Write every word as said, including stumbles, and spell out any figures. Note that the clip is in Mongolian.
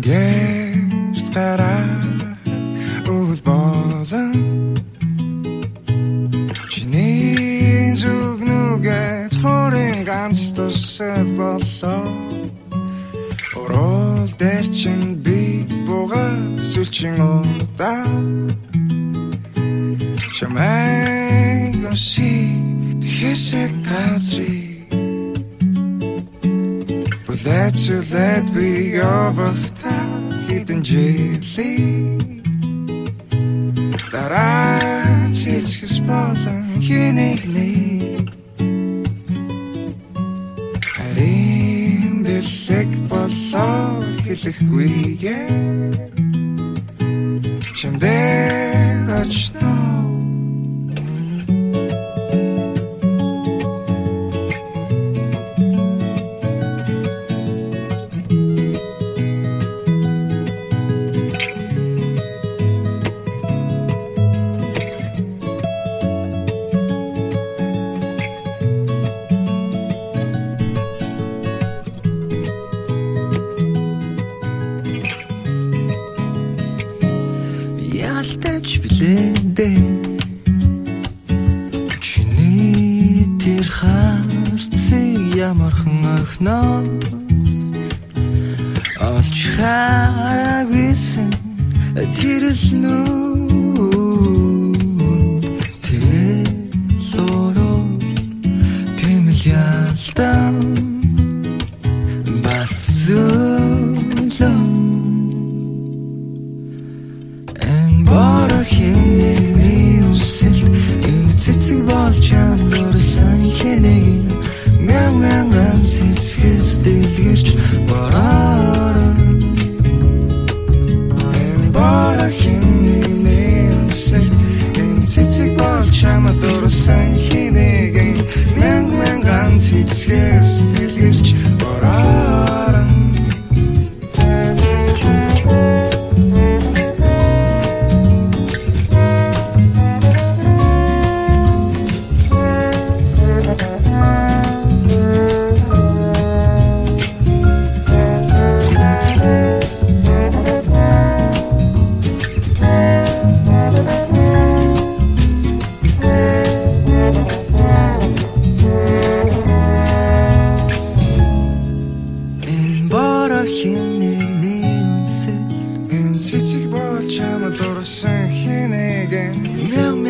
гэрт гараа өвөл болон чиний зүгнүүгээ хорин ганц тусад боллоо орол дээр чин би бугаа сүлчин удаа чамайг оси тэхэсэг газри Let's you let be over hidden jelly That it's his bottom hinigni Harim billek bollo hillichwige Chimder ochno Ялтаж билээ чиний тэр харцыг ямархан охноос олж харагүйсэн тэр л нүү тэр лороо тэмэл ялтан бас зүүлэн Хинний үсэлт энэ цэцэг болж чадварсан хинэг мян мянган цэцгэс дэлгэрч барааран энэ бара хинний үсэлт энэ цэцэг болж чадварсан хинэг мян мянган цэцгэс дэлгэрч барааран Цэцэг болж чамд дурсан хинэг мян